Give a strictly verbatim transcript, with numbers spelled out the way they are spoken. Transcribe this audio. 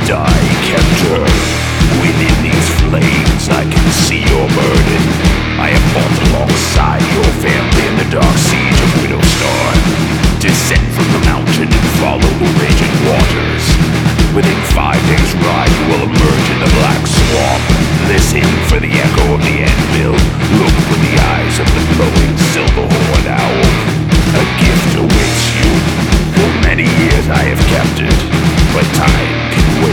die, captor. Within these flames I can see your burden. I have fought alongside your family in the dark siege of Widowstar. Descend from the mountain and follow the raging waters. Within five days' ride you will emerge in the black swamp. Listen for the echo of the anvil. Look with the eyes of the glowing silver-horned owl. A gift awaits you. For many years I have kept it, but time can wait.